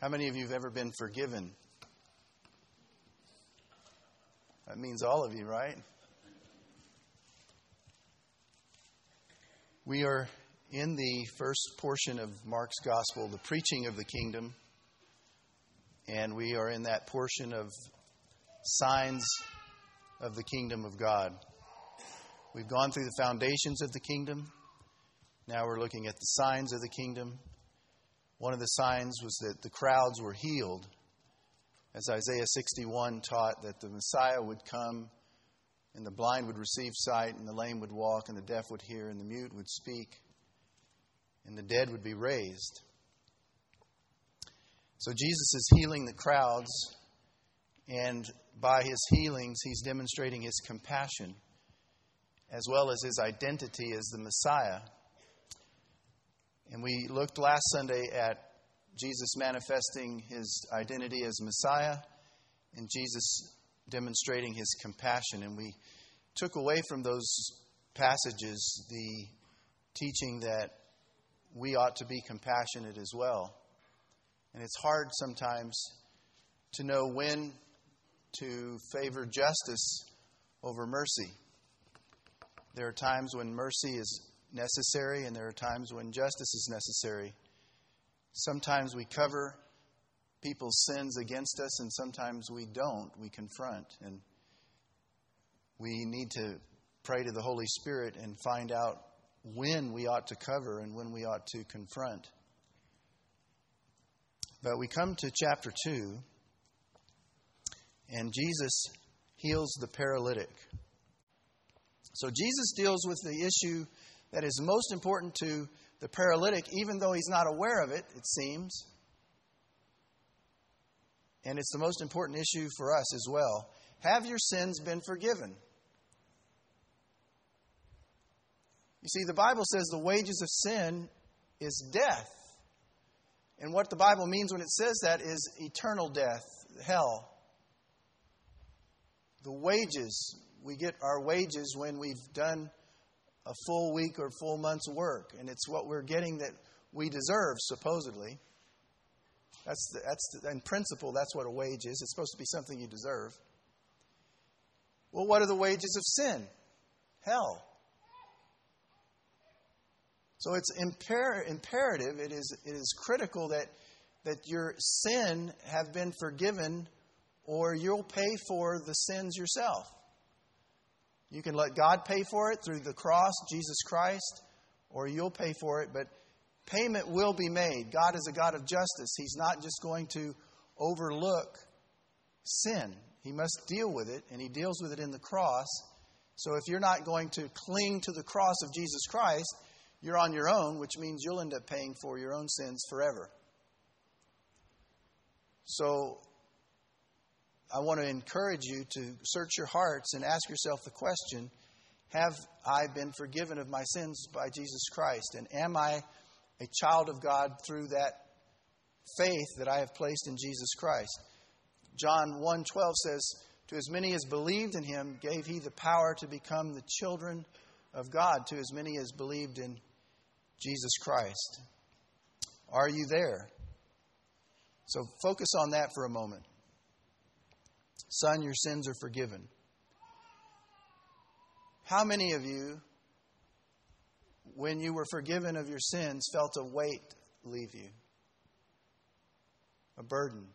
How many of you have ever been forgiven? That means all of you, right? We are in the first portion of Mark's Gospel, the preaching of the kingdom. And we are in that portion of signs of the kingdom of God. We've gone through the foundations of the kingdom. Now we're looking at the signs of the kingdom. One of the signs was that the crowds were healed. As Isaiah 61 taught, that the Messiah would come and the blind would receive sight and the lame would walk and the deaf would hear and the mute would speak and the dead would be raised. So Jesus is healing the crowds, and by his healings he's demonstrating his compassion as well as his identity as the Messiah. And we looked last Sunday at Jesus manifesting his identity as Messiah and Jesus demonstrating his compassion. And we took away from those passages the teaching that we ought to be compassionate as well. And it's hard sometimes to know when to favor justice over mercy. There are times when mercy is necessary and there are times when justice is necessary. Sometimes we cover people's sins against us and sometimes we don't. We confront. And we need to pray to the Holy Spirit and find out when we ought to cover and when we ought to confront. But we come to chapter 2, and Jesus heals the paralytic. So Jesus deals with the issue that is most important to the paralytic, even though he's not aware of it, it seems. And it's the most important issue for us as well. Have your sins been forgiven? You see, the Bible says the wages of sin is death. And what the Bible means when it says that is eternal death, hell. The wages, we get our wages when we've done a full week or full month's work. And it's what we're getting that we deserve, supposedly. In principle, that's what a wage is. It's supposed to be something you deserve. Well, what are the wages of sin? Hell. So it's imperative, it is critical that your sin have been forgiven or you'll pay for the sins yourself. You can let God pay for it through the cross, Jesus Christ, or you'll pay for it, but payment will be made. God is a God of justice. He's not just going to overlook sin. He must deal with it, and he deals with it in the cross. So if you're not going to cling to the cross of Jesus Christ, you're on your own, which means you'll end up paying for your own sins forever. So I want to encourage you to search your hearts and ask yourself the question, have I been forgiven of my sins by Jesus Christ? And am I a child of God through that faith that I have placed in Jesus Christ? John 1:12 says, to as many as believed in him, gave he the power to become the children of God, to as many as believed in Jesus Christ. Are you there? So focus on that for a moment. Son, your sins are forgiven. How many of you, when you were forgiven of your sins, felt a weight leave you? A burden?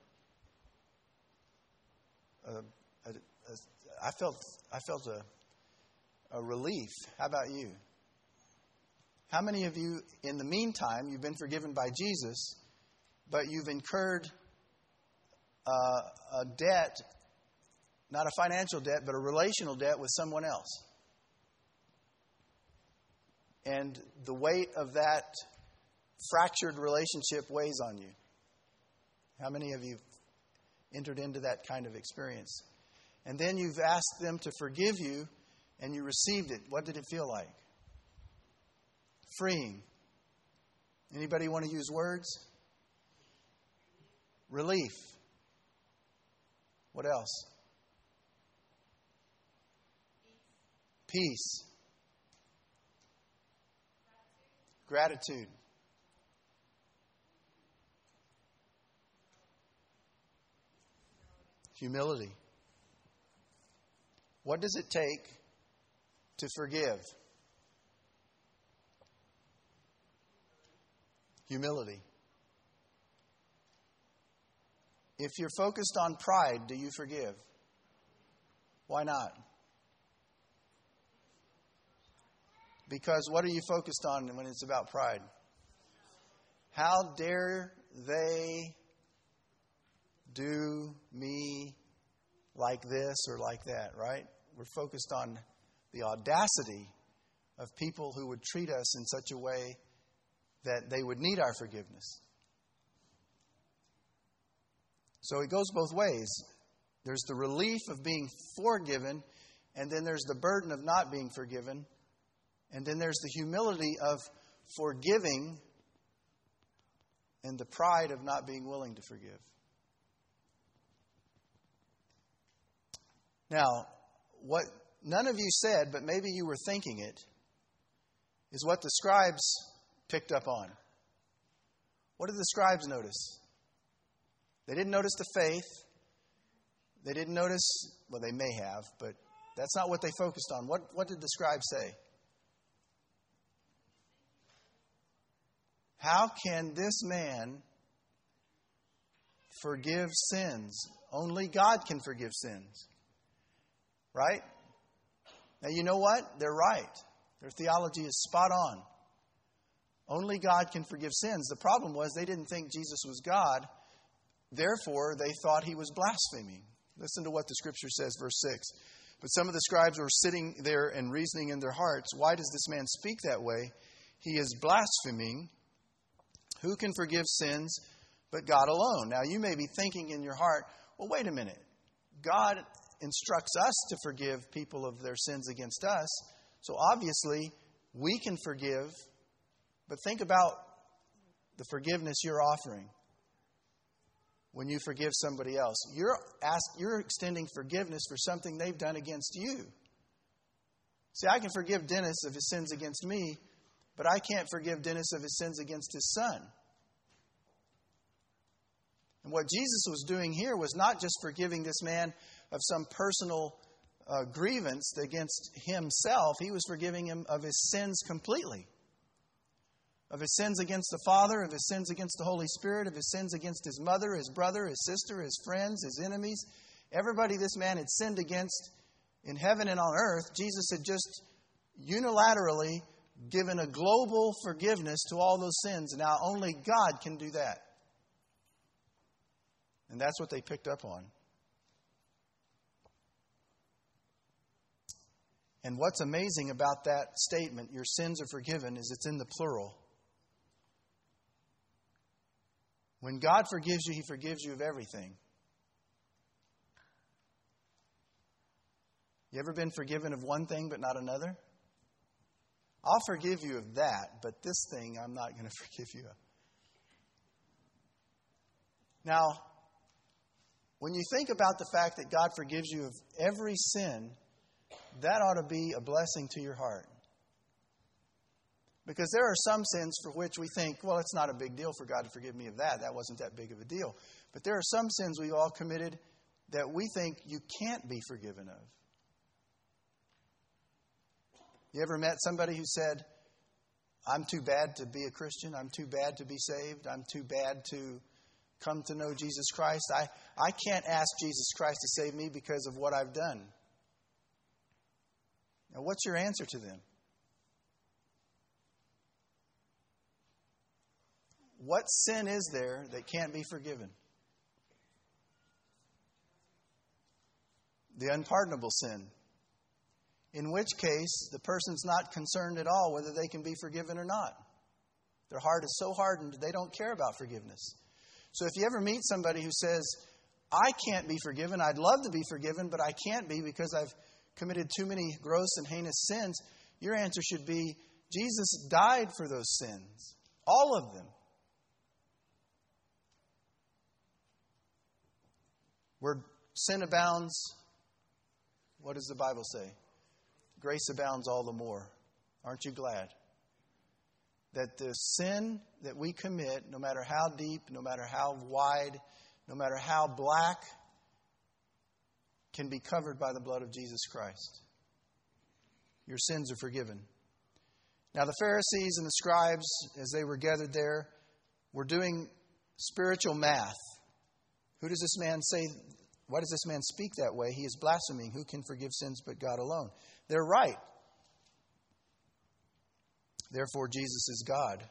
I felt a relief. How about you? How many of you, in the meantime, you've been forgiven by Jesus, but you've incurred a debt, not a financial debt, but a relational debt with someone else? And the weight of that fractured relationship weighs on you. How many of you entered into that kind of experience? And then you've asked them to forgive you, and you received it. What did it feel like? Freeing. Anybody want to use words? Relief. What else? Peace. Gratitude. Humility. What does it take to forgive? Humility. If you're focused on pride, do you forgive? Why not? Because what are you focused on when it's about pride? How dare they do me like this or like that, right? We're focused on the audacity of people who would treat us in such a way that they would need our forgiveness. So it goes both ways. There's the relief of being forgiven, and then there's the burden of not being forgiven, and then there's the humility of forgiving and the pride of not being willing to forgive. Now, what none of you said, but maybe you were thinking it, is what the scribes picked up on. What did the scribes notice? They didn't notice the faith. They didn't notice, well, they may have, but that's not what they focused on. What did the scribes say? How can this man forgive sins? Only God can forgive sins. Right? Now, you know what? They're right. Their theology is spot on. Only God can forgive sins. The problem was they didn't think Jesus was God. Therefore, they thought he was blaspheming. Listen to what the scripture says, verse 6. But some of the scribes were sitting there and reasoning in their hearts, why does this man speak that way? He is blaspheming. Who can forgive sins but God alone? Now, you may be thinking in your heart, well, wait a minute. God instructs us to forgive people of their sins against us. So obviously, we can forgive. But think about the forgiveness you're offering when you forgive somebody else. You're extending forgiveness for something they've done against you. See, I can forgive Dennis of his sins against me, but I can't forgive Dennis of his sins against his son. And what Jesus was doing here was not just forgiving this man of some personal grievance against himself. He was forgiving him of his sins completely. Of his sins against the Father, of his sins against the Holy Spirit, of his sins against his mother, his brother, his sister, his friends, his enemies. Everybody this man had sinned against in heaven and on earth, Jesus had just unilaterally given a global forgiveness to all those sins. Now only God can do that. And that's what they picked up on. And what's amazing about that statement, your sins are forgiven, is it's in the plural. When God forgives you, He forgives you of everything. You ever been forgiven of one thing but not another? I'll forgive you of that, but this thing I'm not going to forgive you of. Now, when you think about the fact that God forgives you of every sin, that ought to be a blessing to your heart. Because there are some sins for which we think, well, it's not a big deal for God to forgive me of that. That wasn't that big of a deal. But there are some sins we've all committed that we think you can't be forgiven of. You ever met somebody who said, I'm too bad to be a Christian. I'm too bad to be saved. I'm too bad to come to know Jesus Christ. I can't ask Jesus Christ to save me because of what I've done. Now, what's your answer to them? What sin is there that can't be forgiven? The unpardonable sin. In which case, the person's not concerned at all whether they can be forgiven or not. Their heart is so hardened, they don't care about forgiveness. So if you ever meet somebody who says, I can't be forgiven, I'd love to be forgiven, but I can't be because I've committed too many gross and heinous sins, your answer should be, Jesus died for those sins. All of them. Where sin abounds, what does the Bible say? Grace abounds all the more. Aren't you glad? That the sin that we commit, no matter how deep, no matter how wide, no matter how black, can be covered by the blood of Jesus Christ. Your sins are forgiven. Now the Pharisees and the scribes, as they were gathered there, were doing spiritual math. Who does this man say? Why does this man speak that way? He is blaspheming. Who can forgive sins but God alone? They're right. Therefore, Jesus is God.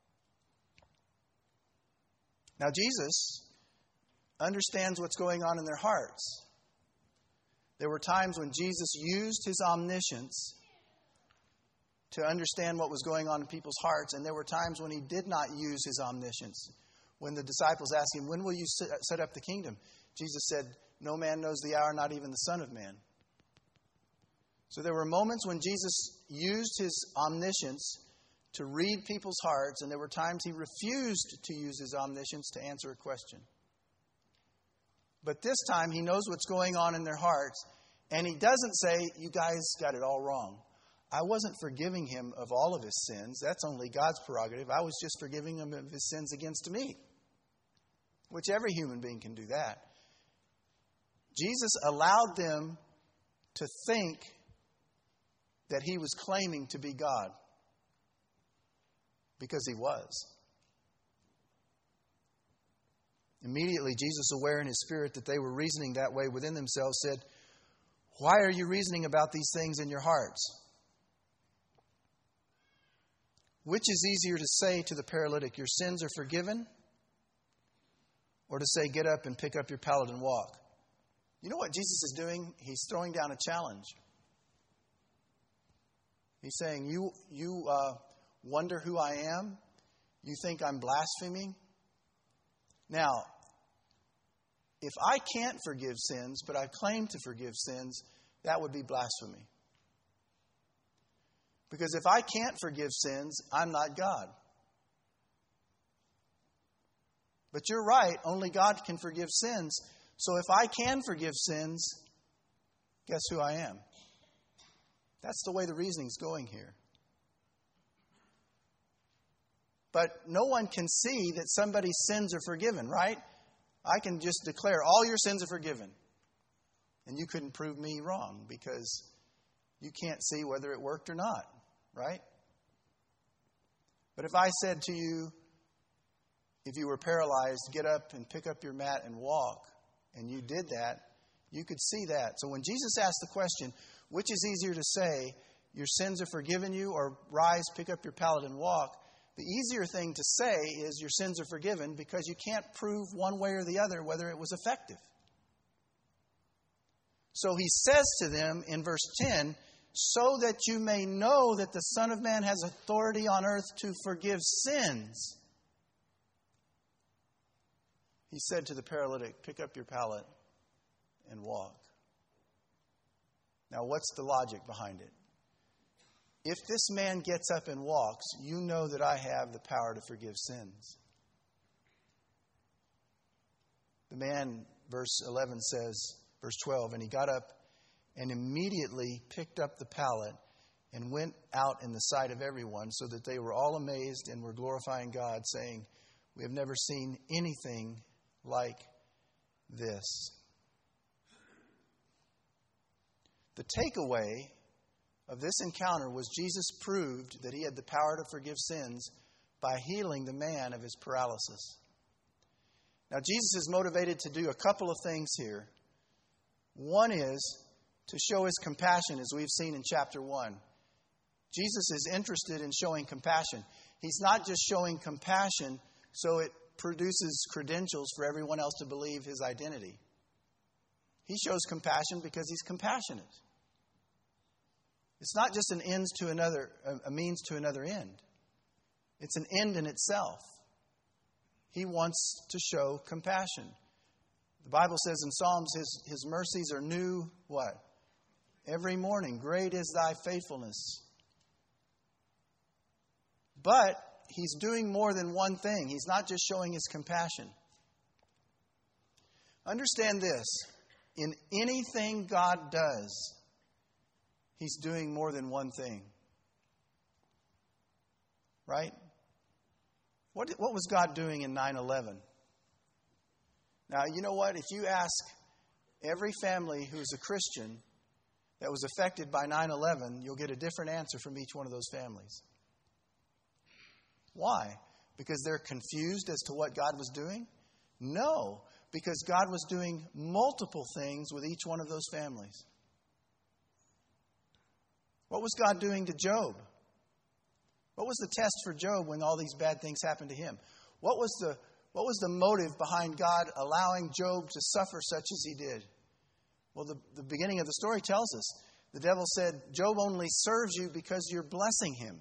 Now, Jesus understands what's going on in their hearts. There were times when Jesus used his omniscience to understand what was going on in people's hearts, and there were times when he did not use his omniscience. When the disciples asked him, "When will you set up the kingdom?" Jesus said, "No man knows the hour, not even the Son of Man." So there were moments when Jesus used his omniscience to read people's hearts, and there were times he refused to use his omniscience to answer a question. But this time he knows what's going on in their hearts, and he doesn't say, "You guys got it all wrong. I wasn't forgiving him of all of his sins. That's only God's prerogative. I was just forgiving him of his sins against me," which every human being can do that. Jesus allowed them to think that he was claiming to be God, because he was. Immediately, Jesus, aware in his spirit that they were reasoning that way within themselves, said, "Why are you reasoning about these things in your hearts? Which is easier to say to the paralytic, 'Your sins are forgiven,' or to say, 'Get up and pick up your pallet and walk'?" You know what Jesus is doing? He's throwing down a challenge. He's saying, you wonder who I am? You think I'm blaspheming? Now, if I can't forgive sins, but I claim to forgive sins, that would be blasphemy. Because if I can't forgive sins, I'm not God. But you're right, only God can forgive sins. So if I can forgive sins, guess who I am? That's the way the reasoning's going here. But no one can see that somebody's sins are forgiven, right? I can just declare all your sins are forgiven. And you couldn't prove me wrong because you can't see whether it worked or not, right? But if I said to you, if you were paralyzed, get up and pick up your mat and walk, and you did that, you could see that. So when Jesus asked the question, which is easier to say, your sins are forgiven you, or rise, pick up your pallet and walk, the easier thing to say is your sins are forgiven, because you can't prove one way or the other whether it was effective. So he says to them in verse 10, so that you may know that the Son of Man has authority on earth to forgive sins. He said to the paralytic, pick up your pallet and walk. Now, what's the logic behind it? If this man gets up and walks, you know that I have the power to forgive sins. The man, verse 11 says, verse 12, and he got up and immediately picked up the pallet and went out in the sight of everyone, so that they were all amazed and were glorifying God, saying, we have never seen anything like this. The takeaway of this encounter was Jesus proved that he had the power to forgive sins by healing the man of his paralysis. Now, Jesus is motivated to do a couple of things here. One is to show his compassion, as we've seen in chapter 1. Jesus is interested in showing compassion. He's not just showing compassion so it produces credentials for everyone else to believe his identity. He shows compassion because he's compassionate. It's not just an ends to another, a means to another end. It's an end in itself. He wants to show compassion. The Bible says in Psalms, his mercies are new, what? Every morning. Great is thy faithfulness. But he's doing more than one thing. He's not just showing his compassion. Understand this. In anything God does, he's doing more than one thing. Right? What was God doing in 9/11? Now, you know what? If you ask every family who's a Christian that was affected by 9/11, you'll get a different answer from each one of those families. Why? Because they're confused as to what God was doing? No, because God was doing multiple things with each one of those families. What was God doing to Job? What was the test for Job when all these bad things happened to him? What was the motive behind God allowing Job to suffer such as he did? Well, the beginning of the story tells us. The devil said, Job only serves you because you're blessing him.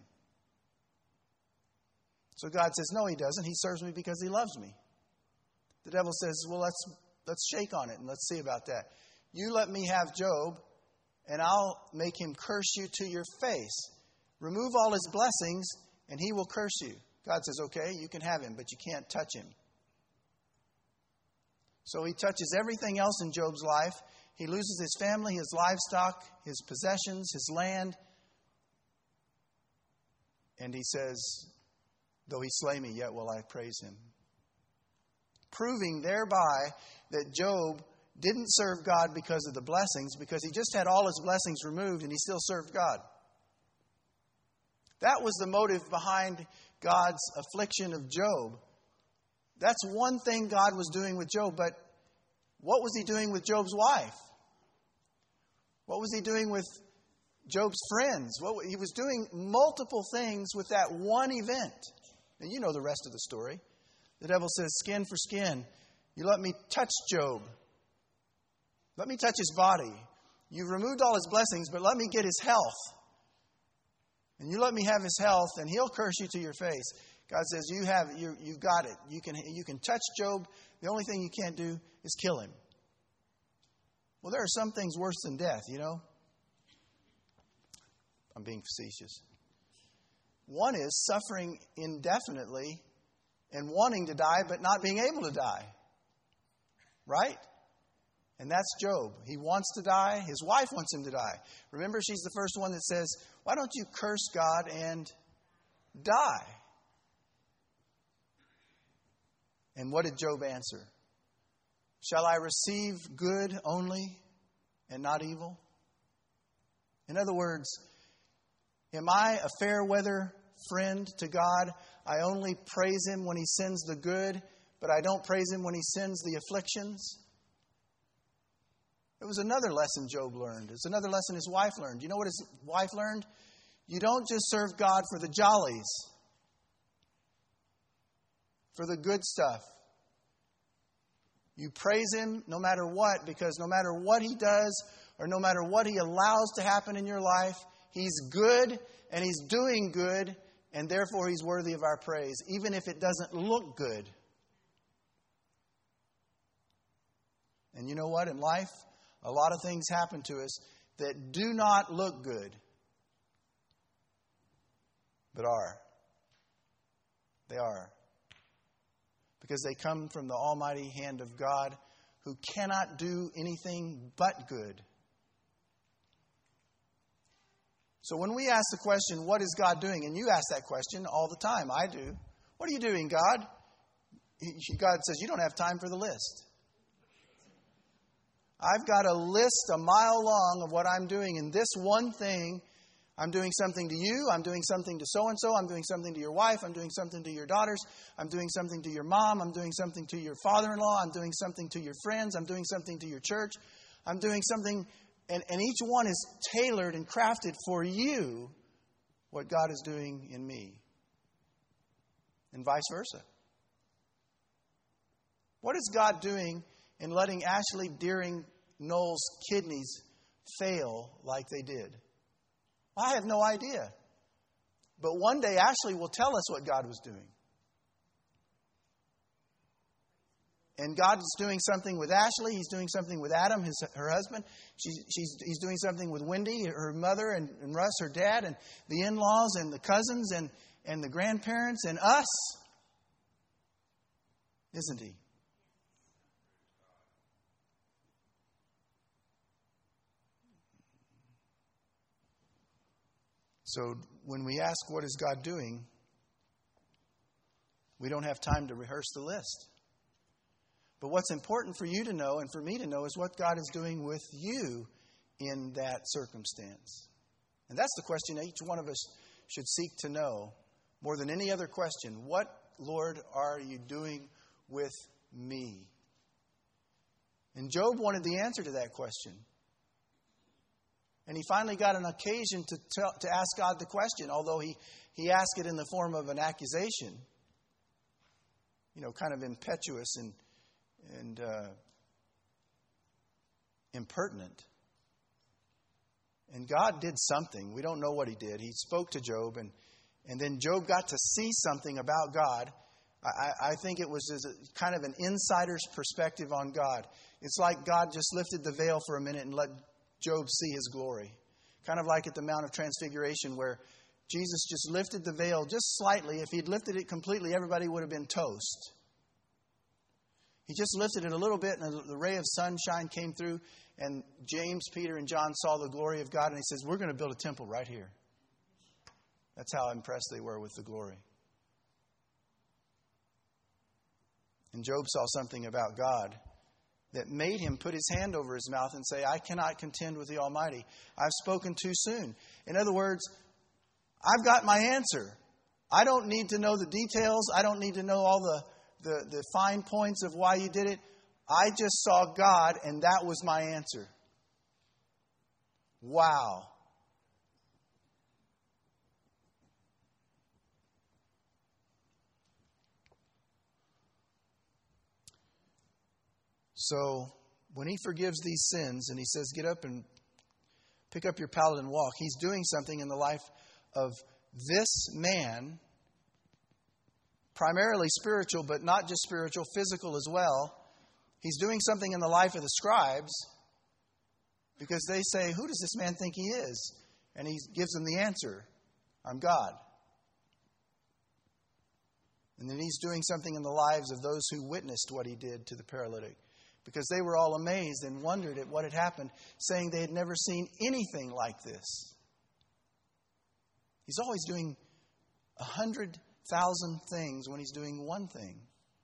So God says, no, he doesn't. He serves me because he loves me. The devil says, well, let's shake on it and let's see about that. You let me have Job, and I'll make him curse you to your face. Remove all his blessings, and he will curse you. God says, okay, you can have him, but you can't touch him. So he touches everything else in Job's life. He loses his family, his livestock, his possessions, his land. And he says, though he slay me, yet will I praise him. Proving thereby that Job didn't serve God because of the blessings, because he just had all his blessings removed and he still served God. That was the motive behind God's affliction of Job. That's one thing God was doing with Job, but what was he doing with Job's wife? What was he doing with Job's friends? He was doing multiple things with that one event. And you know the rest of the story. The devil says, skin for skin. You let me touch Job. Let me touch his body. You've removed all his blessings, but let me get his health. And you let me have his health, and he'll curse you to your face. God says, you've got it. You can touch Job. The only thing you can't do is kill him. Well, there are some things worse than death, you know. I'm being facetious. One is suffering indefinitely and wanting to die, but not being able to die. Right? And that's Job. He wants to die. His wife wants him to die. Remember, she's the first one that says, why don't you curse God and die? And what did Job answer? Shall I receive good only and not evil? In other words, am I a fair weather friend to God? I only praise him when he sends the good, but I don't praise him when he sends the afflictions. It was another lesson Job learned. It's another lesson his wife learned. You know what his wife learned? You don't just serve God for the jollies, for the good stuff. You praise him no matter what, because no matter what he does or no matter what he allows to happen in your life, he's good and he's doing good, and therefore he's worthy of our praise, even if it doesn't look good. And you know what? In life, a lot of things happen to us that do not look good, but are. They are. Because they come from the almighty hand of God, who cannot do anything but good. So when we ask the question, what is God doing? And you ask that question all the time. I do. What are you doing, God? God says, you don't have time for the list. I've got a list a mile long of what I'm doing. And this one thing, I'm doing something to you. I'm doing something to so-and-so. I'm doing something to your wife. I'm doing something to your daughters. I'm doing something to your mom. I'm doing something to your father-in-law. I'm doing something to your friends. I'm doing something to your church. I'm doing something, and each one is tailored and crafted for you, what God is doing in me. And vice versa. What is God doing in letting Ashley Deering Knowles' kidneys fail like they did? I have no idea. But one day Ashley will tell us what God was doing. And God is doing something with Ashley. He's doing something with Adam, her husband. He's doing something with Wendy, her mother, and Russ, her dad, and the in-laws, and the cousins, and the grandparents, and us. Isn't he? So when we ask, what is God doing? We don't have time to rehearse the list. But what's important for you to know and for me to know is what God is doing with you in that circumstance. And that's the question that each one of us should seek to know more than any other question. What, Lord, are you doing with me? And Job wanted the answer to that question. And he finally got an occasion to ask God the question, although he asked it in the form of an accusation. Kind of impetuous and impertinent. And God did something. We don't know what he did. He spoke to Job, and then Job got to see something about God. I think it was kind of an insider's perspective on God. It's like God just lifted the veil for a minute and let Job see his glory. Kind of like at the Mount of Transfiguration where Jesus just lifted the veil just slightly. If he'd lifted it completely, everybody would have been toast. He just lifted it a little bit, and the ray of sunshine came through, and James, Peter, and John saw the glory of God, and he says, we're going to build a temple right here. That's how impressed they were with the glory. And Job saw something about God that made him put his hand over his mouth and say, I cannot contend with the Almighty. I've spoken too soon. In other words, I've got my answer. I don't need to know the details. I don't need to know all the fine points of why you did it. I just saw God, and that was my answer. Wow. So, when he forgives these sins and he says, get up and pick up your pallet and walk, he's doing something in the life of this man, primarily spiritual, but not just spiritual, physical as well. He's doing something in the life of the scribes because they say, who does this man think he is? And he gives them the answer, I'm God. And then he's doing something in the lives of those who witnessed what he did to the paralytic, because they were all amazed and wondered at what had happened, saying they had never seen anything like this. He's always doing 100,000 things when he's doing one thing.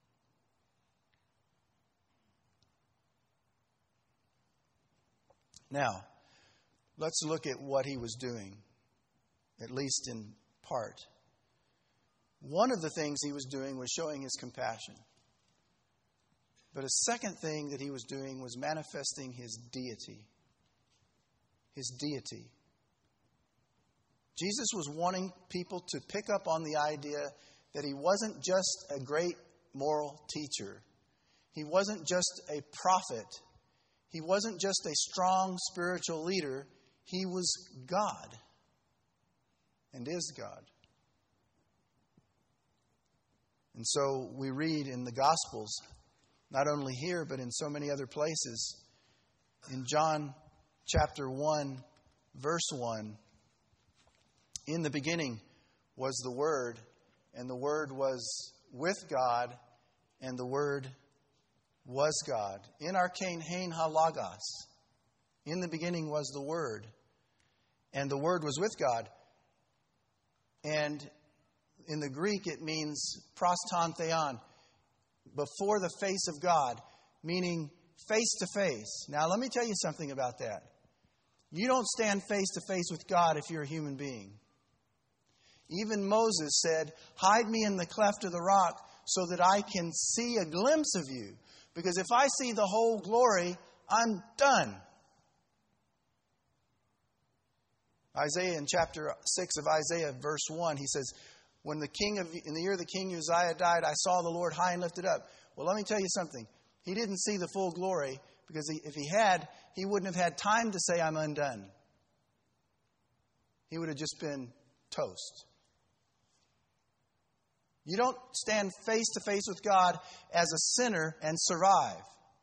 Now, let's look at what he was doing, at least in part. One of the things he was doing was showing his compassion. But a second thing that he was doing was manifesting his deity. His deity. Jesus was wanting people to pick up on the idea that he wasn't just a great moral teacher. He wasn't just a prophet. He wasn't just a strong spiritual leader. He was God and is God. And so we read in the Gospels, not only here, but in so many other places. In John chapter 1, verse 1, in the beginning was the Word, and the Word was with God, and the Word was God. In archein hein ha logos. In the beginning was the Word, and the Word was with God. And in the Greek it means proston theon, before the face of God, meaning face to face. Now let me tell you something about that. You don't stand face to face with God if you're a human being. Even Moses said, hide me in the cleft of the rock so that I can see a glimpse of you. Because if I see the whole glory, I'm done. Isaiah, in chapter 6 of Isaiah, verse 1, he says, in the year the king Uzziah died, I saw the Lord high and lifted up. Well, let me tell you something. He didn't see the full glory, because if he had, he wouldn't have had time to say, I'm undone. He would have just been toast. You don't stand face to face with God as a sinner and survive.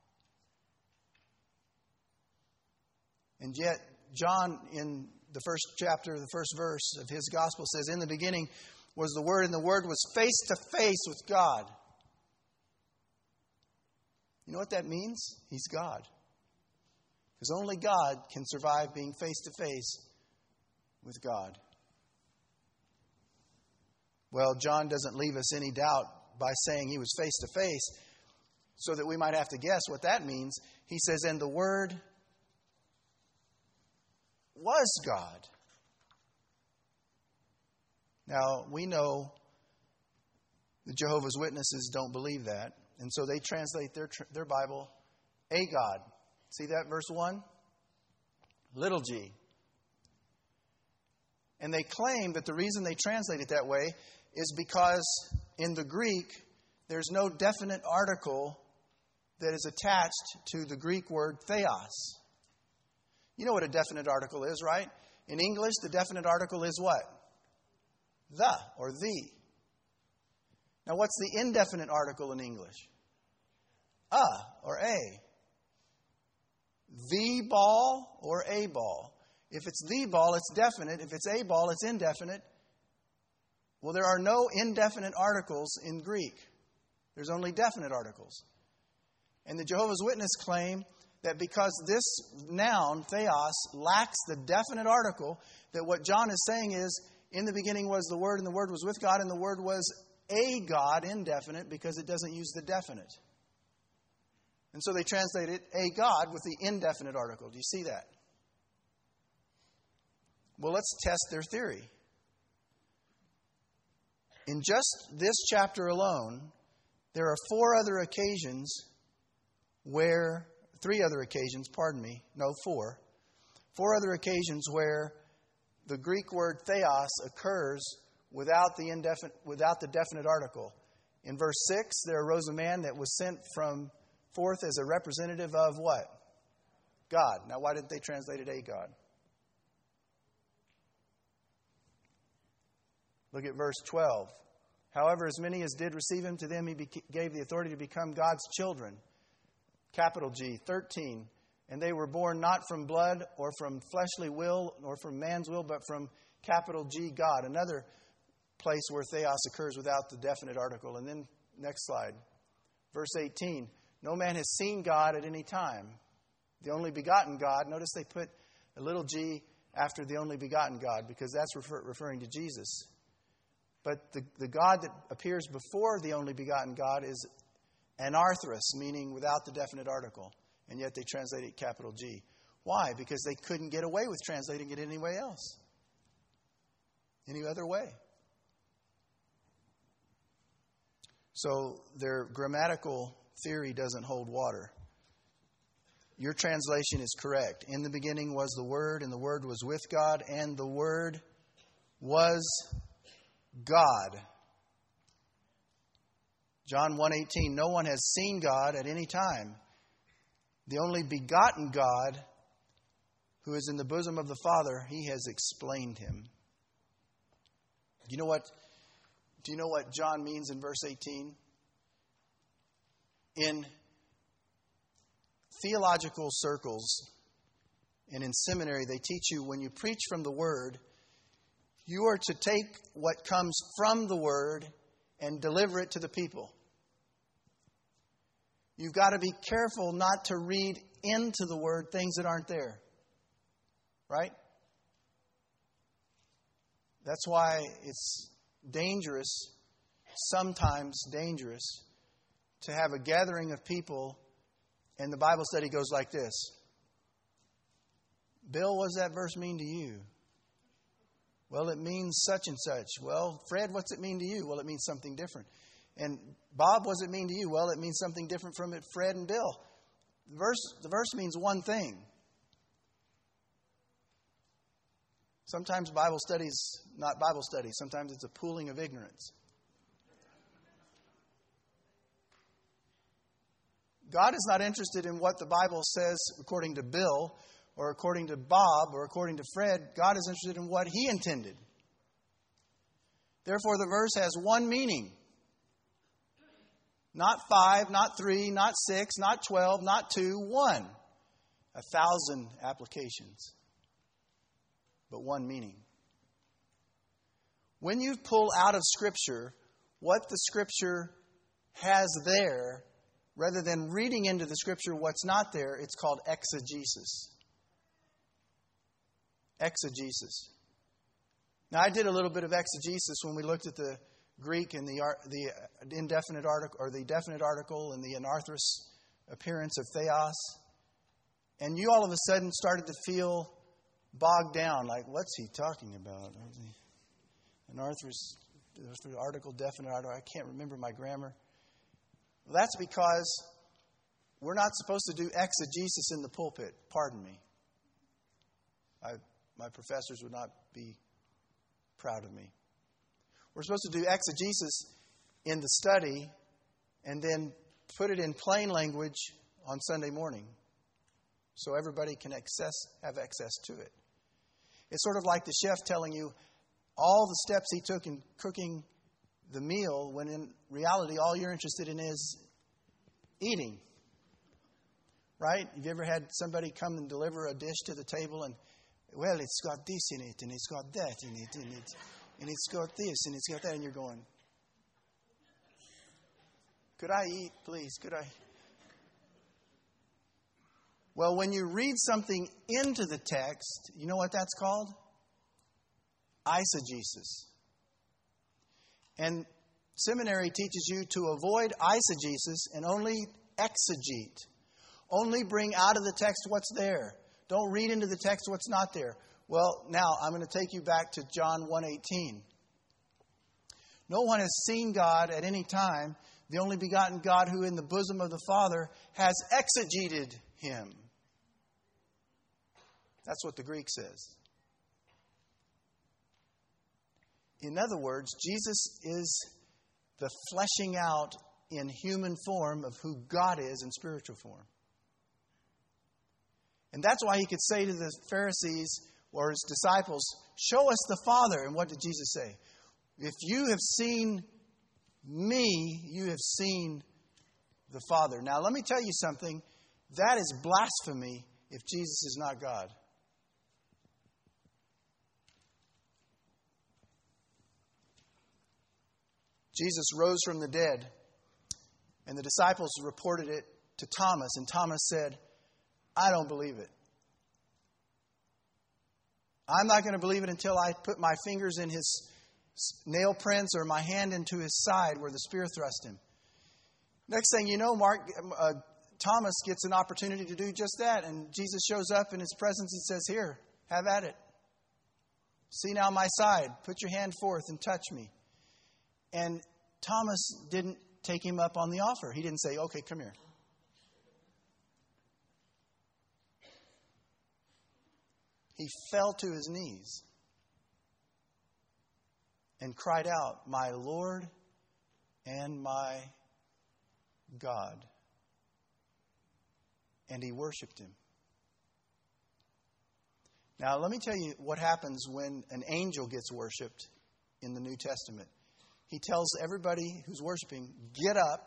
And yet, John, in the first chapter, the first verse of his gospel says, in the beginning was the Word, and the Word was face to face with God. You know what that means? He's God. Because only God can survive being face to face with God. Well, John doesn't leave us any doubt by saying he was face to face. so that we might have to guess what that means, he says, and the Word was God. Now, we know the Jehovah's Witnesses don't believe that, and so they translate their Bible, a God. See that, verse 1? Little g. And they claim that the reason they translate it that way is because in the Greek, there's no definite article that is attached to the Greek word theos. You know what a definite article is, right? In English, the definite article is what? The or the. Now, what's the indefinite article in English? Or a. The ball or a ball. If it's the ball, it's definite. If it's a ball, it's indefinite. Well, there are no indefinite articles in Greek. There's only definite articles. And the Jehovah's Witnesses claim that because this noun, theos, lacks the definite article, that what John is saying is, in the beginning was the Word, and the Word was with God, and the Word was a God, indefinite, because it doesn't use the definite. And so they translate it, a God, with the indefinite article. Do you see that? Well, let's test their theory. In just this chapter alone, there are four other occasions where the Greek word theos occurs without the definite article. In verse 6, there arose a man that was sent forth as a representative of what? God. Now, why didn't they translate it a God? Look at verse 12. However, as many as did receive him, to them he gave the authority to become God's children. Capital G. 13. And they were born not from blood or from fleshly will or from man's will, but from capital G, God. Another place where theos occurs without the definite article. And then, next slide. Verse 18. No man has seen God at any time. The only begotten God. Notice they put a little g after the only begotten God because that's referring to Jesus. But the God that appears before the only begotten God is anarthros, meaning without the definite article. And yet they translate it capital G. Why? Because they couldn't get away with translating it any way else. Any other way. So their grammatical theory doesn't hold water. Your translation is correct. In the beginning was the Word, and the Word was with God, and the Word was God. John 1:18, no one has seen God at any time. The only begotten God, who is in the bosom of the Father, he has explained him. Do you know what John means in verse 18? In theological circles and in seminary, they teach you when you preach from the Word, you are to take what comes from the Word and deliver it to the people. You've got to be careful not to read into the Word things that aren't there. Right? That's why it's dangerous, sometimes dangerous, to have a gathering of people and the Bible study goes like this. Bill, what does that verse mean to you? Well, it means such and such. Well, Fred, what's it mean to you? Well, it means something different. And Bob, what does it mean to you? Well, it means something different from it, Fred and Bill. The verse means one thing. Sometimes Bible study's not Bible study. Sometimes it's a pooling of ignorance. God is not interested in what the Bible says according to Bill or according to Bob or according to Fred. God is interested in what He intended. Therefore, the verse has one meaning. Not 5, not 3, not 6, not 12, not 2, 1. 1,000 applications. But one meaning. When you pull out of Scripture what the Scripture has there, rather than reading into the Scripture what's not there, it's called exegesis. Exegesis. Now, I did a little bit of exegesis when we looked at the Greek and the indefinite article or the definite article and the anarthrous appearance of theos. And you all of a sudden started to feel bogged down, like, what's he talking about? Anarthrous article, definite article, I can't remember my grammar. Well, that's because we're not supposed to do exegesis in the pulpit. Pardon me. My professors would not be proud of me. We're supposed to do exegesis in the study and then put it in plain language on Sunday morning so everybody can have access to it. It's sort of like the chef telling you all the steps he took in cooking the meal when in reality all you're interested in is eating. Right? Have you ever had somebody come and deliver a dish to the table and, well, it's got this in it and it's got that in it and it's got this and it's got that, and you're going, could I eat, please? Could I? Well, when you read something into the text, you know what that's called? Eisegesis. And seminary teaches you to avoid eisegesis and only exegete. Only bring out of the text what's there. Don't read into the text what's not there. Well, now I'm going to take you back to John 1:18. No one has seen God at any time. The only begotten God who in the bosom of the Father has exegeted him. That's what the Greek says. In other words, Jesus is the fleshing out in human form of who God is in spiritual form. And that's why he could say to the Pharisees or his disciples, show us the Father. And what did Jesus say? If you have seen me, you have seen the Father. Now, let me tell you something. That is blasphemy if Jesus is not God. Jesus rose from the dead, and the disciples reported it to Thomas, and Thomas said, I don't believe it. I'm not going to believe it until I put my fingers in his nail prints or my hand into his side where the spear thrust him. Next thing you know, Thomas gets an opportunity to do just that, and Jesus shows up in his presence and says, here, have at it. See now my side. Put your hand forth and touch me. And Thomas didn't take him up on the offer. He didn't say, okay, come here. He fell to his knees and cried out, my Lord and my God. And he worshiped him. Now, let me tell you what happens when an angel gets worshiped in the New Testament. He tells everybody who's worshiping, get up.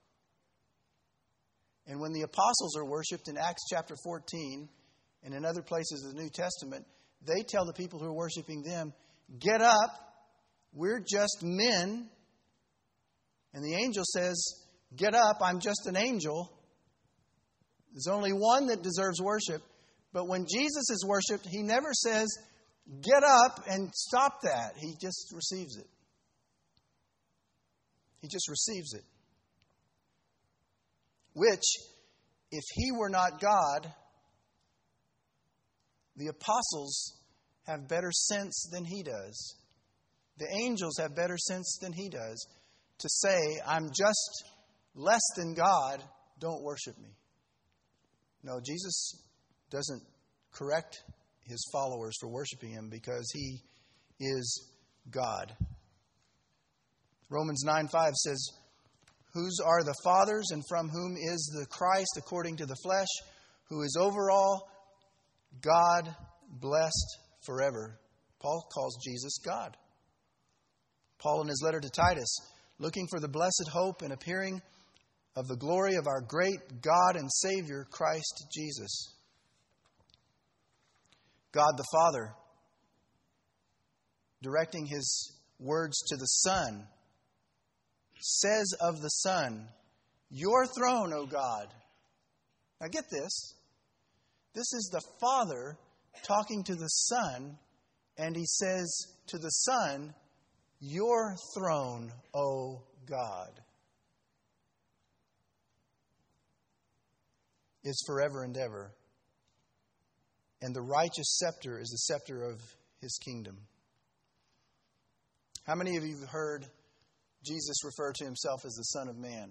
And when the apostles are worshiped in Acts chapter 14 and in other places of the New Testament, they tell the people who are worshiping them, get up. We're just men. And the angel says, get up. I'm just an angel. There's only one that deserves worship. But when Jesus is worshiped, he never says, get up and stop that. He just receives it. He just receives it. Which, if he were not God, the apostles have better sense than he does. The angels have better sense than he does to say, I'm just less than God, don't worship me. No, Jesus doesn't correct his followers for worshiping him because he is God. Romans 9:5 says, whose are the fathers and from whom is the Christ according to the flesh, who is over all, God blessed forever. Paul calls Jesus God. Paul in his letter to Titus, looking for the blessed hope and appearing of the glory of our great God and Savior, Christ Jesus. God the Father, directing his words to the Son, says of the Son, your throne, O God. Now get this. This is the Father talking to the Son, and he says to the Son, Your throne, O God, is forever and ever, and the righteous scepter is the scepter of His kingdom. How many of you have heard Jesus refer to Himself as the Son of Man?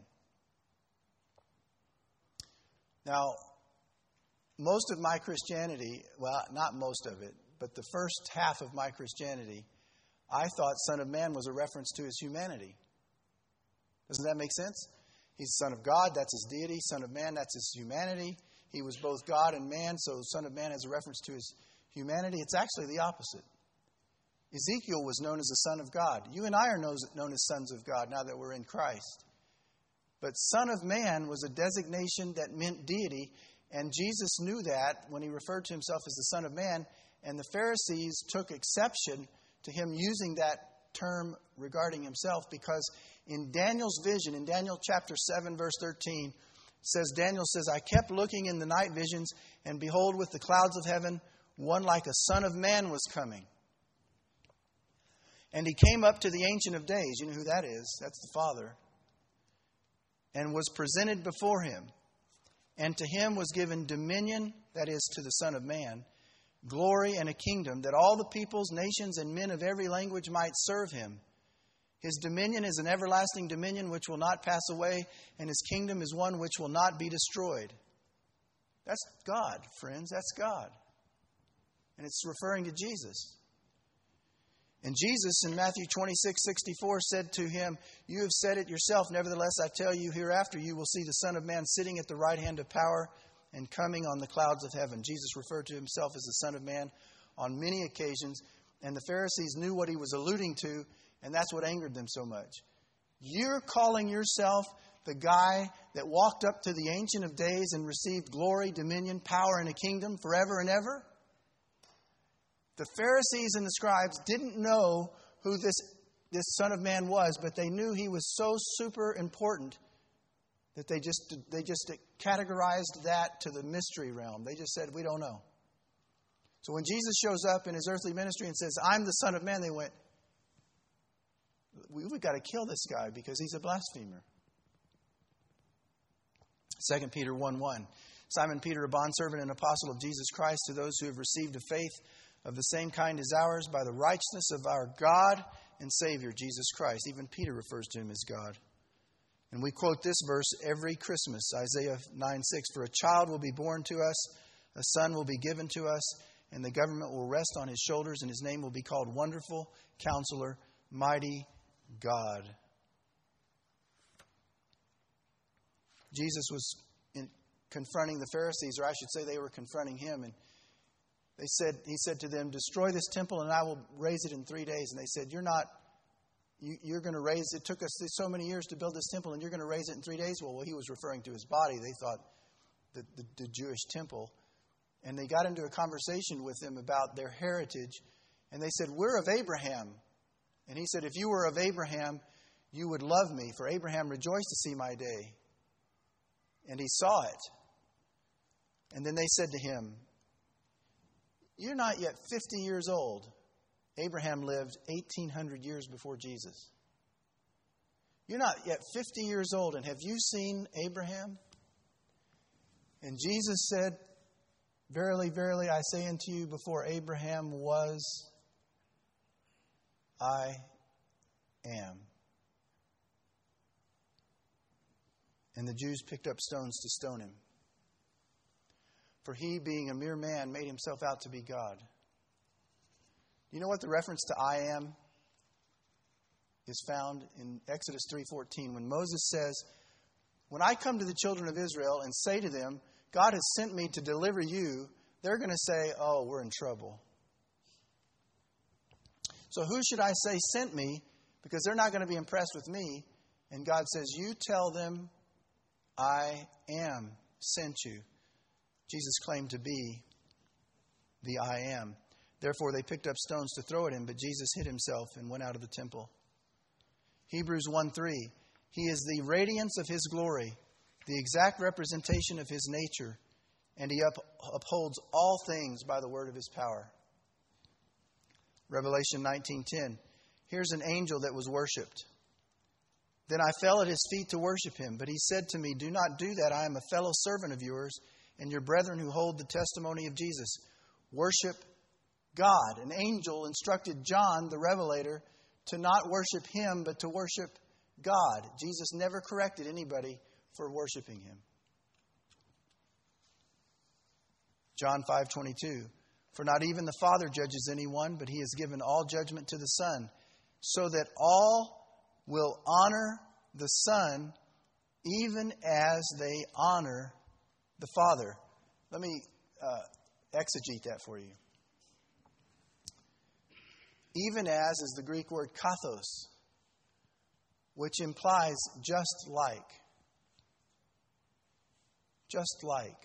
Now, most of my Christianity, well, not most of it, but the first half of my Christianity, I thought Son of Man was a reference to His humanity. Doesn't that make sense? He's Son of God, that's His deity. Son of Man, that's His humanity. He was both God and man, so Son of Man has a reference to His humanity. It's actually the opposite. Ezekiel was known as the Son of God. You and I are known as sons of God now that we're in Christ. But Son of Man was a designation that meant deity, and Jesus knew that when He referred to Himself as the Son of Man, and the Pharisees took exception to Him using that term regarding Himself, because in Daniel's vision, in Daniel chapter 7, verse 13, Daniel says, I kept looking in the night visions, and behold, with the clouds of heaven, one like a Son of Man was coming. And He came up to the Ancient of Days. You know who that is? That's the Father. And was presented before Him. And to Him was given dominion, that is, to the Son of Man, glory and a kingdom, that all the peoples, nations, and men of every language might serve Him. His dominion is an everlasting dominion which will not pass away, and His kingdom is one which will not be destroyed. That's God, friends. That's God. And it's referring to Jesus. And Jesus in Matthew 26:64 said to him, You have said it yourself, nevertheless I tell you, hereafter you will see the Son of Man sitting at the right hand of power and coming on the clouds of heaven. Jesus referred to Himself as the Son of Man on many occasions, and the Pharisees knew what He was alluding to, and that's what angered them so much. You're calling yourself the guy that walked up to the Ancient of Days and received glory, dominion, power, and a kingdom forever and ever? The Pharisees and the scribes didn't know who this Son of Man was, but they knew He was so super important that they just categorized that to the mystery realm. They just said, we don't know. So when Jesus shows up in His earthly ministry and says, I'm the Son of Man, they went, we've got to kill this guy because he's a blasphemer. 2 Peter 1:1. Simon Peter, a bondservant and apostle of Jesus Christ, to those who have received a faith of the same kind as ours, by the righteousness of our God and Savior, Jesus Christ. Even Peter refers to Him as God. And we quote this verse every Christmas, Isaiah 9:6. For a child will be born to us, a son will be given to us, and the government will rest on His shoulders, and His name will be called Wonderful, Counselor, Mighty God. Jesus was confronting the Pharisees, or I should say they were confronting Him, and He said to them, destroy this temple and I will raise it in 3 days. And they said, you're going to raise it. It took us so many years to build this temple and you're going to raise it in 3 days? Well, He was referring to His body. They thought the Jewish temple. And they got into a conversation with Him about their heritage. And they said, we're of Abraham. And He said, if you were of Abraham, you would love me. For Abraham rejoiced to see my day. And he saw it. And then they said to Him, you're not yet 50 years old. Abraham lived 1,800 years before Jesus. You're not yet 50 years old, and have you seen Abraham? And Jesus said, verily, verily, I say unto you, before Abraham was, I am. And the Jews picked up stones to stone Him. For He, being a mere man, made Himself out to be God. You know what the reference to I am is found in Exodus 3:14, when Moses says, when I come to the children of Israel and say to them, God has sent me to deliver you, they're going to say, oh, we're in trouble. So who should I say sent me? Because they're not going to be impressed with me. And God says, you tell them, I am sent you. Jesus claimed to be the I am. Therefore, they picked up stones to throw at Him, but Jesus hid Himself and went out of the temple. Hebrews 1:3. He is the radiance of His glory, the exact representation of His nature, and He upholds all things by the word of His power. Revelation 19:10. Here's an angel that was worshipped. Then I fell at his feet to worship him. But he said to me, do not do that. I am a fellow servant of yours and your brethren who hold the testimony of Jesus. Worship God. An angel instructed John, the Revelator, to not worship him, but to worship God. Jesus never corrected anybody for worshiping him. John 5:22. For not even the Father judges anyone, but he has given all judgment to the Son, so that all will honor the Son even as they honor the Father. Let me exegete that for you. Even as is the Greek word kathos, which implies just like. Just like.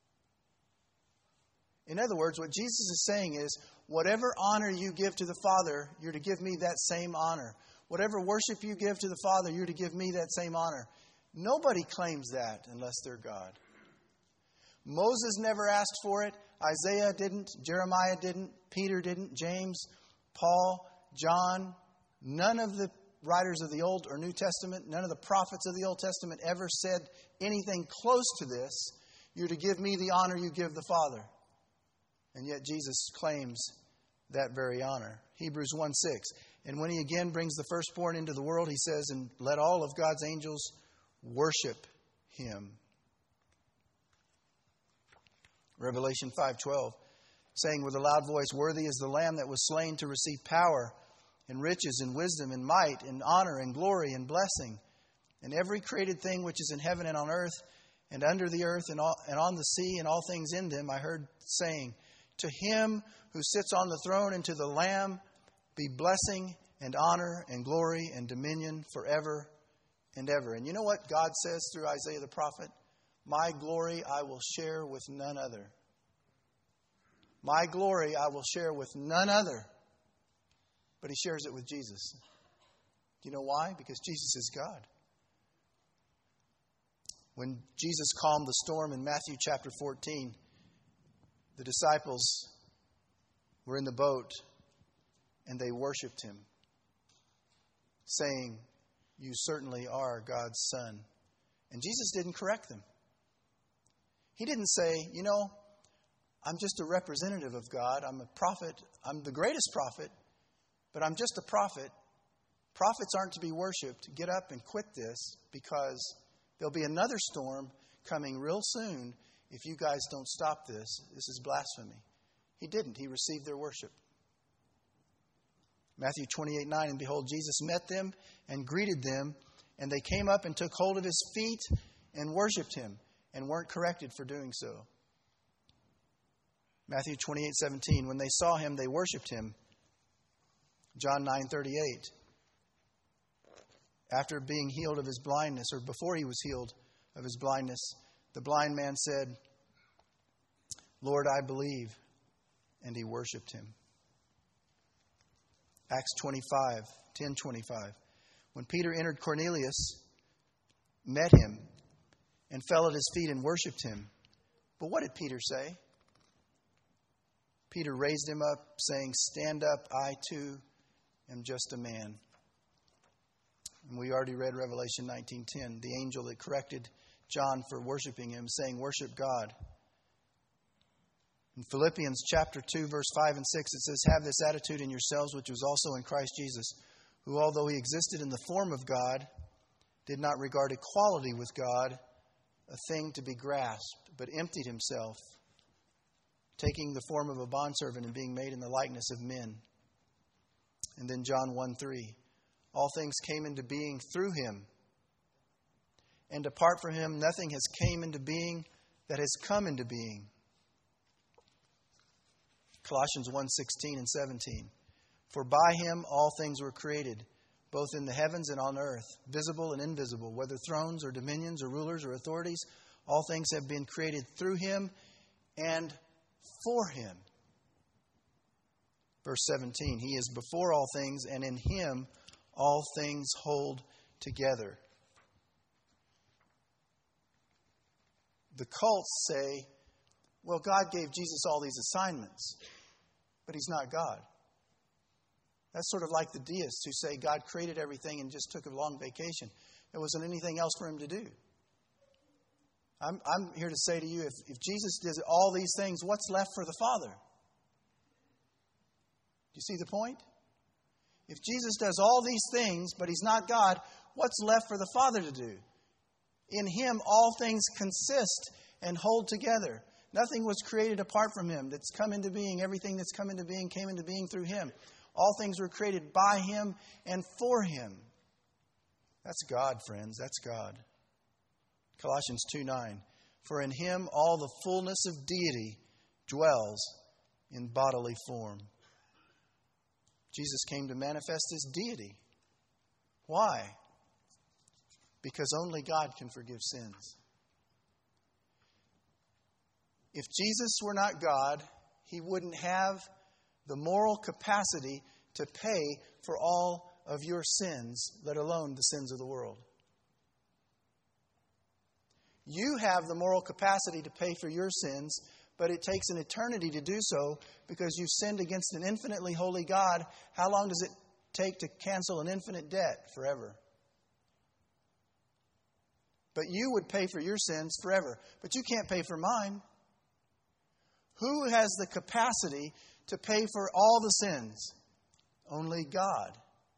In other words, what Jesus is saying is, whatever honor you give to the Father, you're to give me that same honor. Whatever worship you give to the Father, you're to give me that same honor. Nobody claims that unless they're God. Moses never asked for it. Isaiah didn't. Jeremiah didn't. Peter didn't. James, Paul, John. None of the writers of the Old or New Testament, none of the prophets of the Old Testament ever said anything close to this. You're to give me the honor you give the Father. And yet Jesus claims that very honor. Hebrews 1:6. And when he again brings the firstborn into the world, he says, and let all of God's angels worship him. Revelation 5:12, saying with a loud voice, worthy is the Lamb that was slain to receive power and riches and wisdom and might and honor and glory and blessing. And every created thing which is in heaven and on earth and under the earth and on the sea and all things in them, I heard saying, to him who sits on the throne and to the Lamb be blessing and honor and glory and dominion forever and ever. And you know what God says through Isaiah the prophet? My glory I will share with none other. My glory I will share with none other. But he shares it with Jesus. Do you know why? Because Jesus is God. When Jesus calmed the storm in Matthew chapter 14, the disciples were in the boat and they worshiped him, saying, you certainly are God's Son. And Jesus didn't correct them. He didn't say, I'm just a representative of God. I'm a prophet. I'm the greatest prophet, but I'm just a prophet. Prophets aren't to be worshipped. Get up and quit this because there'll be another storm coming real soon if you guys don't stop this. This is blasphemy. He didn't. He received their worship. Matthew 28:9, and behold, Jesus met them and greeted them, and they came up and took hold of his feet and worshipped him and weren't corrected for doing so. Matthew 28:17, when they saw him, they worshipped him. John 9:38, after being healed of his blindness, or before he was healed of his blindness, the blind man said, Lord, I believe, and he worshipped him. Acts 10:25. When Peter entered Cornelius, met him, and fell at his feet and worshipped him. But what did Peter say? Peter raised him up, saying, stand up, I too am just a man. And we already read Revelation 19:10, the angel that corrected John for worshiping him, saying, worship God. In Philippians chapter 2, verse 5 and 6, it says, have this attitude in yourselves, which was also in Christ Jesus, who, although he existed in the form of God, did not regard equality with God a thing to be grasped, but emptied himself, taking the form of a bondservant and being made in the likeness of men. And then John 1:3, all things came into being through him, and apart from him nothing has came into being that has come into being. Colossians 1:16 and 17. For by him all things were created, both in the heavens and on earth, visible and invisible, whether thrones or dominions or rulers or authorities, all things have been created through him and for him. Verse 17, he is before all things, and in him all things hold together. The cults say, well, God gave Jesus all these assignments, but he's not God. That's sort of like the deists who say God created everything and just took a long vacation. There wasn't anything else for him to do. I'm here to say to you, if Jesus does all these things, what's left for the Father? Do you see the point? If Jesus does all these things, but he's not God, what's left for the Father to do? In him, all things consist and hold together. Nothing was created apart from him that's come into being. Everything that's come into being came into being through him. All things were created by him and for him. That's God, friends. That's God. Colossians 2:9. For in him all the fullness of deity dwells in bodily form. Jesus came to manifest his deity. Why? Because only God can forgive sins. If Jesus were not God, he wouldn't have the moral capacity to pay for all of your sins, let alone the sins of the world. You have the moral capacity to pay for your sins, but it takes an eternity to do so because you've sinned against an infinitely holy God. How long does it take to cancel an infinite debt? Forever. But you would pay for your sins forever. But you can't pay for mine. Who has the capacity to pay for all the sins? Only God.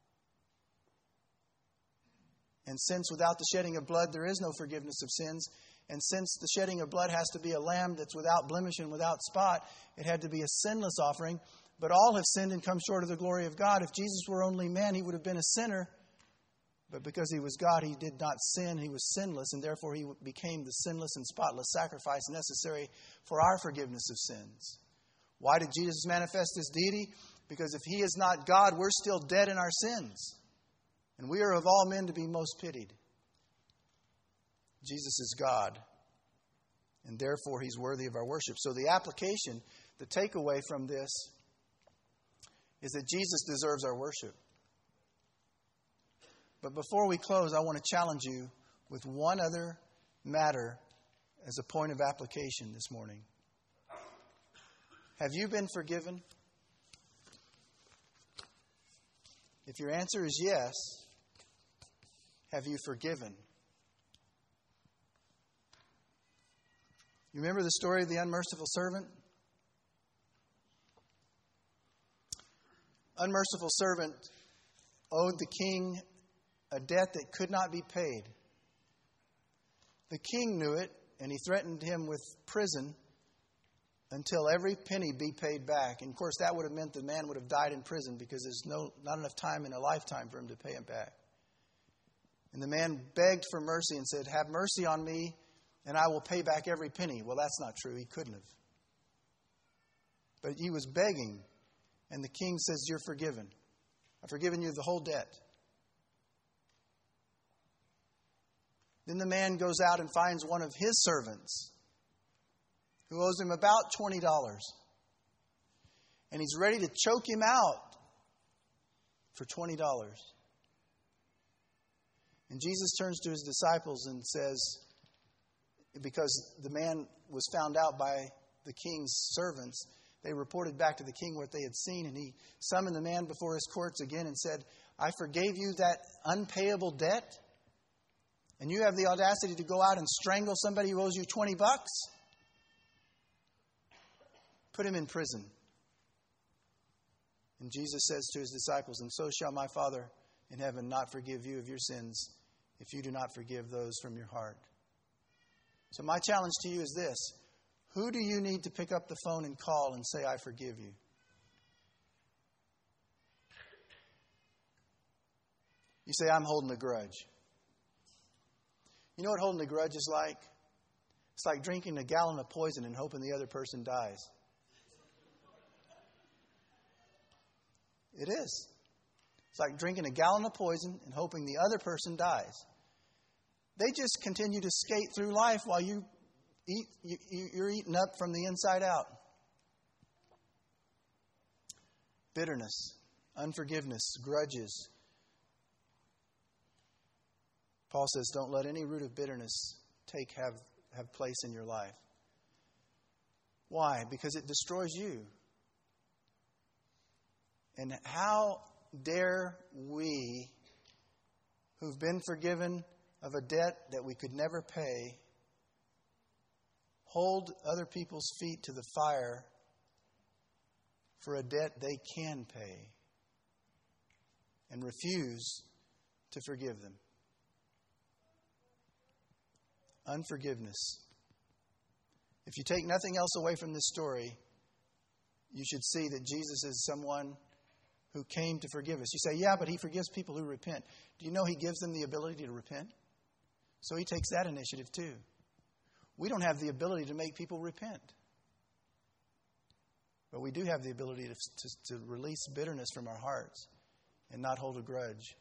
And since without the shedding of blood there is no forgiveness of sins, and since the shedding of blood has to be a lamb that's without blemish and without spot, it had to be a sinless offering. But all have sinned and come short of the glory of God. If Jesus were only man, he would have been a sinner. But because he was God, he did not sin. He was sinless, and therefore he became the sinless and spotless sacrifice necessary for our forgiveness of sins. Why did Jesus manifest his deity? Because if he is not God, we're still dead in our sins. And we are of all men to be most pitied. Jesus is God, and therefore he's worthy of our worship. So the application, the takeaway from this is that Jesus deserves our worship. But before we close, I want to challenge you with one other matter as a point of application this morning. Have you been forgiven? If your answer is yes, have you forgiven? You remember the story of the unmerciful servant? Unmerciful servant owed the king a debt that could not be paid. The king knew it, and he threatened him with prison until every penny be paid back. And of course, that would have meant the man would have died in prison because there's not enough time in a lifetime for him to pay him back. And the man begged for mercy and said, "Have mercy on me, and I will pay back every penny." Well, that's not true. He couldn't have. But he was begging, and the king says, "You're forgiven. I've forgiven you the whole debt." Then the man goes out and finds one of his servants who owes him about $20. And he's ready to choke him out for $20. And Jesus turns to his disciples and says, because the man was found out by the king's servants, they reported back to the king what they had seen. And he summoned the man before his courts again and said, "I forgave you that unpayable debt. And you have the audacity to go out and strangle somebody who owes you $20? Put him in prison." And Jesus says to his disciples, "And so shall my Father in heaven not forgive you of your sins if you do not forgive those from your heart." So my challenge to you is this. Who do you need to pick up the phone and call and say, "I forgive you"? You say, "I'm holding a grudge." You know what holding a grudge is like? It's like drinking a gallon of poison and hoping the other person dies. It is. It's like drinking a gallon of poison and hoping the other person dies. They just continue to skate through life while you're eaten up from the inside out. Bitterness, unforgiveness, grudges. Paul says, don't let any root of bitterness have place in your life. Why? Because it destroys you. And how dare we, who've been forgiven of a debt that we could never pay, hold other people's feet to the fire for a debt they can pay and refuse to forgive them? Unforgiveness. If you take nothing else away from this story, you should see that Jesus is someone who came to forgive us. You say, yeah, but he forgives people who repent. Do you know he gives them the ability to repent? So he takes that initiative too. We don't have the ability to make people repent. But we do have the ability to release bitterness from our hearts and not hold a grudge.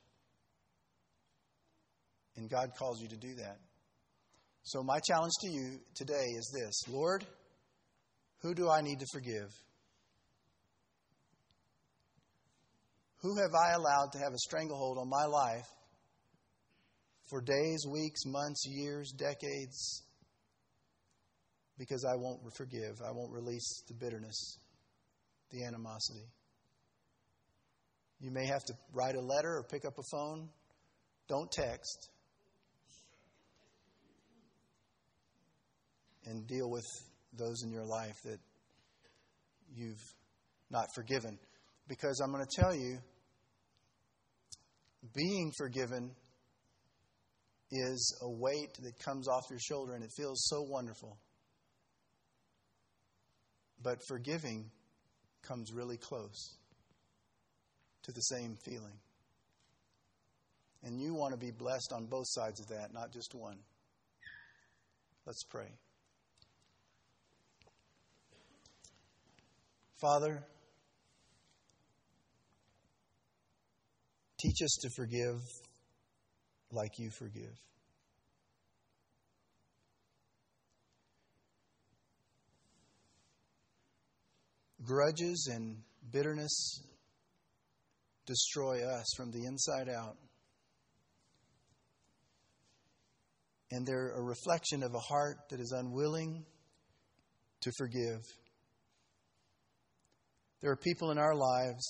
And God calls you to do that. So my challenge to you today is this. Lord, who do I need to forgive? Who have I allowed to have a stranglehold on my life for days, weeks, months, years, decades? Because I won't forgive. I won't release the bitterness, the animosity. You may have to write a letter or pick up a phone. Don't text. And deal with those in your life that you've not forgiven. Because I'm going to tell you, being forgiven is a weight that comes off your shoulder and it feels so wonderful. But forgiving comes really close to the same feeling. And you want to be blessed on both sides of that, not just one. Let's pray. Father, teach us to forgive like you forgive. Grudges and bitterness destroy us from the inside out. And they're a reflection of a heart that is unwilling to forgive. There are people in our lives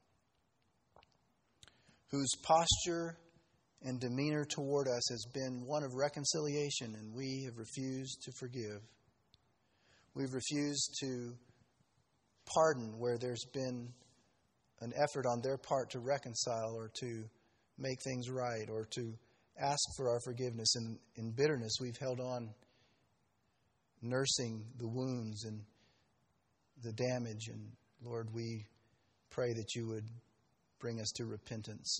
whose posture and demeanor toward us has been one of reconciliation, and we have refused to forgive. We've refused to pardon where there's been an effort on their part to reconcile or to make things right or to ask for our forgiveness. And in bitterness, we've held on, nursing the wounds and the damage. And Lord, we pray that you would bring us to repentance.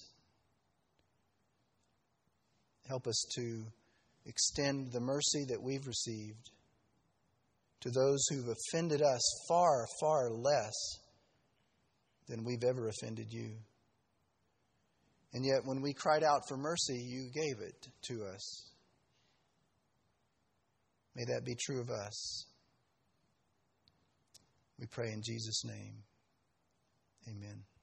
Help us to extend the mercy that we've received to those who've offended us far, far less than we've ever offended you. And yet when we cried out for mercy, you gave it to us. May that be true of us. We pray in Jesus' name. Amen.